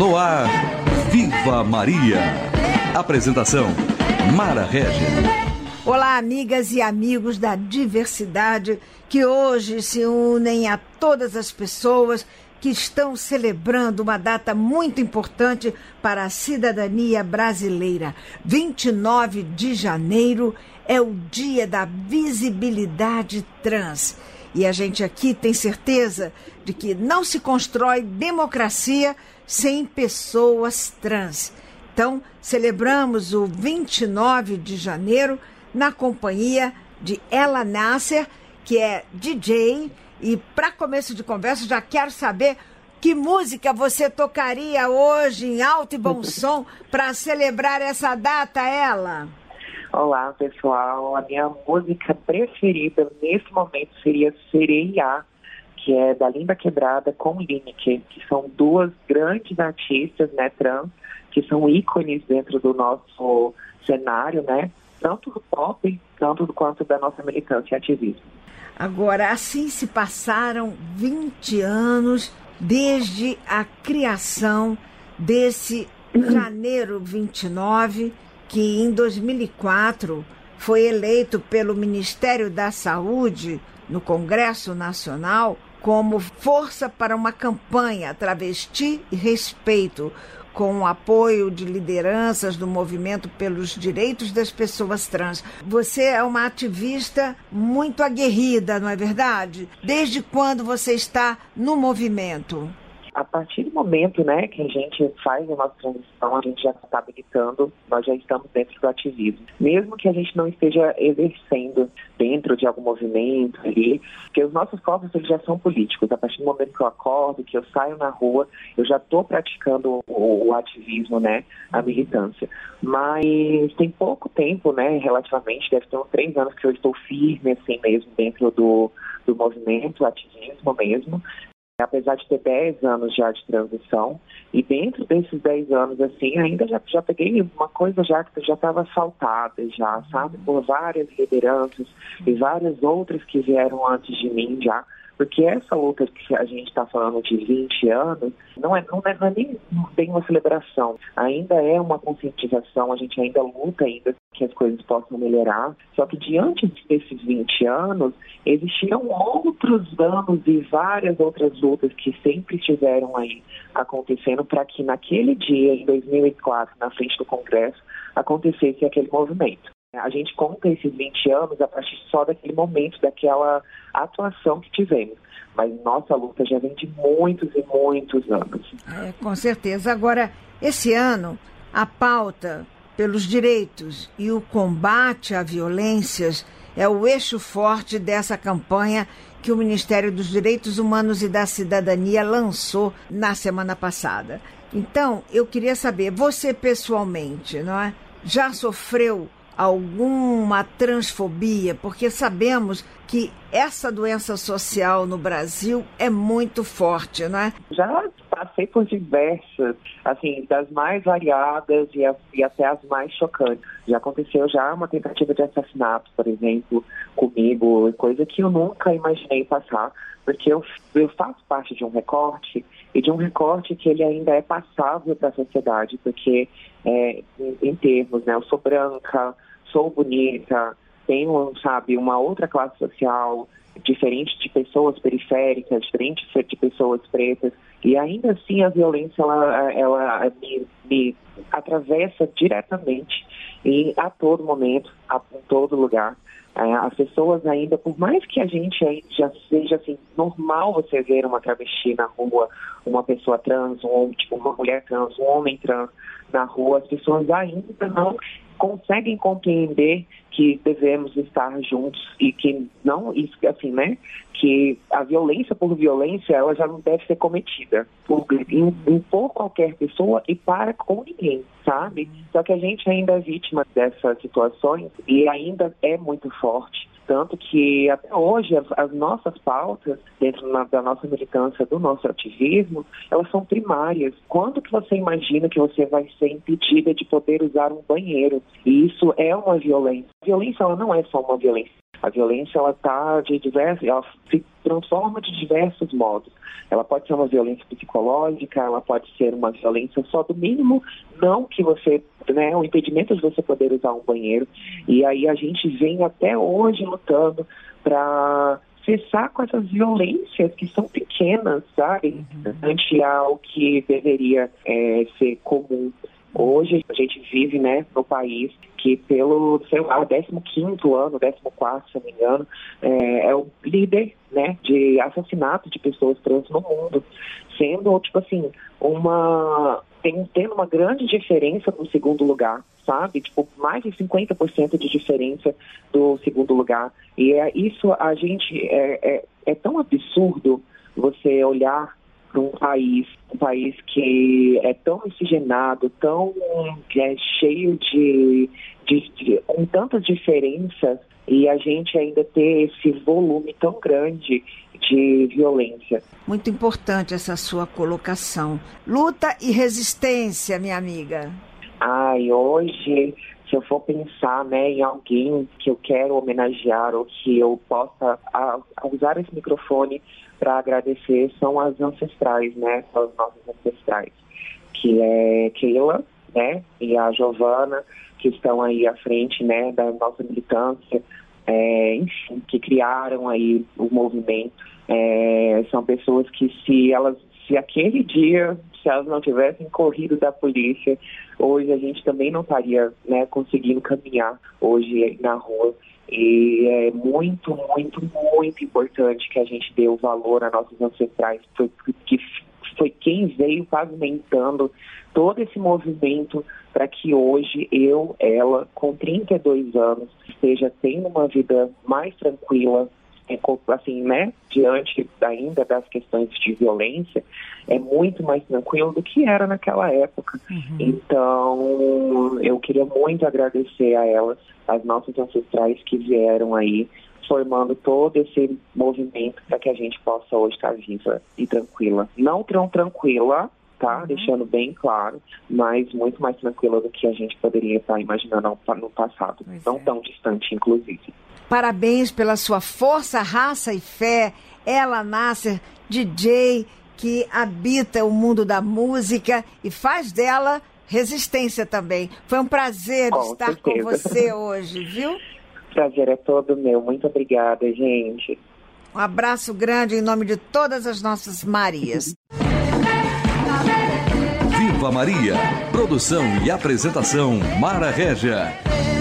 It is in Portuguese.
No ar, Viva Maria. Apresentação, Mara Régia. Olá, amigas e amigos da diversidade que hoje se unem a todas as pessoas que estão celebrando uma data muito importante para a cidadania brasileira. 29 de janeiro é o Dia da Visibilidade Trans. E a gente aqui tem certeza de que não se constrói democracia sem pessoas trans. Então, celebramos o 29 de janeiro na companhia de Ela Nasser, que é DJ. E para começo de conversa, já quero saber que música você tocaria hoje em alto e bom som para celebrar essa data, Ela? Olá, pessoal. A minha música preferida nesse momento seria Sereia, que é da Linda Quebrada com Lineker, que são duas grandes artistas, né, trans, que são ícones dentro do nosso cenário, né, tanto do pop, tanto quanto da nossa militância e ativismo. Agora, assim se passaram 20 anos desde a criação desse Janeiro 29, que em 2004 foi eleito pelo Ministério da Saúde, no Congresso Nacional, como força para uma campanha Travesti e Respeito, com o apoio de lideranças do movimento pelos direitos das pessoas trans. Você é uma ativista muito aguerrida, não é verdade? Desde quando você está no movimento? A partir do momento, né, que a gente faz a nossa transição, a gente já está habilitando, nós já estamos dentro do ativismo. Mesmo que a gente não esteja exercendo dentro de algum movimento ali, porque os nossos corpos eles já são políticos. A partir do momento que eu acordo, que eu saio na rua, eu já estou praticando o ativismo, né, a militância. Mas tem pouco tempo, né, relativamente, deve ter uns 3 anos que eu estou firme assim mesmo dentro do movimento, ativismo mesmo. Apesar de ter 10 anos já de transição, e dentro desses 10 anos, assim, ainda já peguei uma coisa já que já estava assaltada, já, sabe, por várias lideranças e várias outras que vieram antes de mim já, porque essa luta que a gente está falando de 20 anos, não é nem bem uma celebração, ainda é uma conscientização, a gente ainda luta ainda que as coisas possam melhorar, só que diante desses 20 anos, existiam outros anos e várias outras lutas que sempre estiveram aí acontecendo para que naquele dia, em 2004, na frente do Congresso, acontecesse aquele movimento. A gente conta esses 20 anos a partir só daquele momento, daquela atuação que tivemos. Mas nossa luta já vem de muitos e muitos anos. Com certeza. Agora, esse ano, a pauta pelos direitos e o combate a violências é o eixo forte dessa campanha que o Ministério dos Direitos Humanos e da Cidadania lançou na semana passada. Então, eu queria saber, você pessoalmente, não é? Já sofreu alguma transfobia? Porque sabemos que essa doença social no Brasil é muito forte, não é? Já passei por diversas, assim, das mais variadas e até as mais chocantes. Já aconteceu uma tentativa de assassinato, por exemplo, comigo, coisa que eu nunca imaginei passar, porque eu faço parte de um recorte, e de um recorte que ele ainda é passável para a sociedade, porque em termos, né, eu sou branca, sou bonita, tenho, sabe, uma outra classe social diferente de pessoas periféricas, diferente de pessoas pretas, e ainda assim a violência ela me atravessa diretamente e a todo momento, em todo lugar. As pessoas ainda, por mais que a gente já seja assim, normal você ver uma travesti na rua, uma pessoa trans, uma mulher trans, um homem trans na rua, as pessoas ainda não conseguem compreender que devemos estar juntos e que não, isso assim, né, que a violência por violência, ela já não deve ser cometida por qualquer pessoa e para com ninguém, sabe? Só que a gente ainda é vítima dessas situações e ainda é muito forte. Tanto que até hoje as nossas pautas, dentro da nossa militância, do nosso ativismo, elas são primárias. Quando que você imagina que você vai ser impedida de poder usar um banheiro? E isso é uma violência. A violência ela não é só uma violência. A violência, ela se transforma de diversos modos. Ela pode ser uma violência psicológica, ela pode ser uma violência só do mínimo, não que você, né, o impedimento de você poder usar um banheiro. E aí a gente vem até hoje lutando para cessar com essas violências que são pequenas, sabe? Ante ao que deveria ser comum. Hoje a gente vive, né, no país que pelo, 15º ano, 14º, se não me engano, é o líder, né, de assassinato de pessoas trans no mundo, sendo, tipo assim, tendo uma grande diferença no segundo lugar, sabe? Tipo, mais de 50% de diferença do segundo lugar. E isso a gente, é tão absurdo você olhar para um país que é tão miscigenado, tão cheio com tantas diferenças, e a gente ainda ter esse volume tão grande de violência. Muito importante essa sua colocação. Luta e resistência, minha amiga. Hoje, se eu for pensar, né, em alguém que eu quero homenagear ou que eu possa usar esse microfone para agradecer, são as ancestrais, né, são as nossas ancestrais, que é Keila, né, e a Giovana, que estão aí à frente, né, da nossa militância, enfim, que criaram aí o movimento. São pessoas que se aquele dia, se elas não tivessem corrido da polícia, hoje a gente também não estaria, né, conseguindo caminhar hoje na rua. E é muito, muito, muito importante que a gente dê o valor a nossos ancestrais, que foi quem veio pavimentando todo esse movimento para que hoje ela, com 32 anos, esteja tendo uma vida mais tranquila, assim, né, diante ainda das questões de violência, é muito mais tranquilo do que era naquela época. Então, eu queria muito agradecer a elas, as nossas ancestrais que vieram aí, formando todo esse movimento para que a gente possa hoje estar viva e tranquila. Não tão tranquila, tá? Deixando bem claro, mas muito mais tranquila do que a gente poderia estar imaginando no passado. Não tão distante, inclusive. Parabéns pela sua força, raça e fé. Ela Nasser, DJ, que habita o mundo da música e faz dela resistência também. Foi um prazer estar com você hoje, viu? O prazer é todo meu. Muito obrigada, gente. Um abraço grande em nome de todas as nossas Marias. Viva Maria! Produção e apresentação Mara Régia.